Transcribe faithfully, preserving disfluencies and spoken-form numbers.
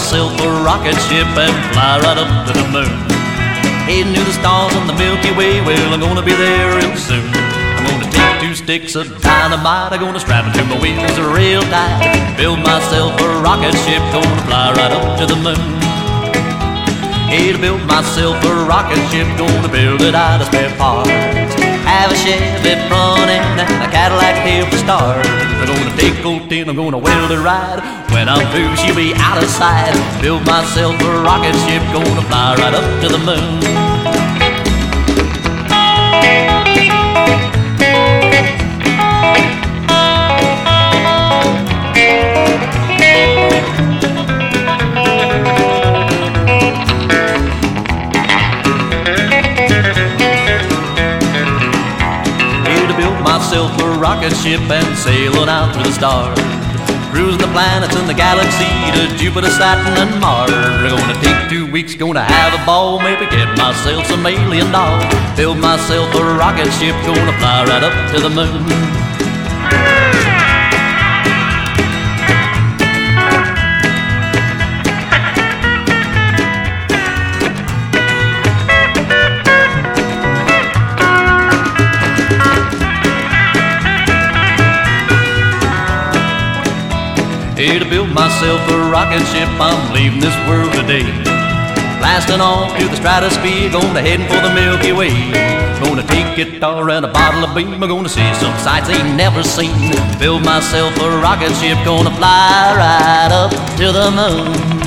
myself a rocket ship and fly right up to the moon. Heading to the stars on the Milky Way, well, I'm gonna be there real soon. I'm gonna take two sticks of dynamite, I'm gonna strap it to my wheels real tight. Build myself a rocket ship, gonna fly right up to the moon. Hey, to build myself a rocket ship, gonna build it out of spare parts. Have a Chevy front end and a Cadillac tail for stars. I'm gonna take old tin, I'm gonna weld it right. When I'm through, she'll be out of sight. Build myself a rocket ship, gonna fly right up to the moon. Myself a rocket ship and sailing out through the stars, cruising the planets in the galaxy to Jupiter, Saturn, and Mars. I'm gonna take two weeks, gonna have a ball, maybe get myself some alien dolls. Build myself a rocket ship, gonna fly right up to the moon. Here to build myself a rocket ship, I'm leaving this world today. Blasting off to the stratosphere, gonna heading for the Milky Way. Gonna take guitar and a bottle of beer, I'm gonna see some sights ain't never seen. Build myself a rocket ship, gonna fly right up to the moon.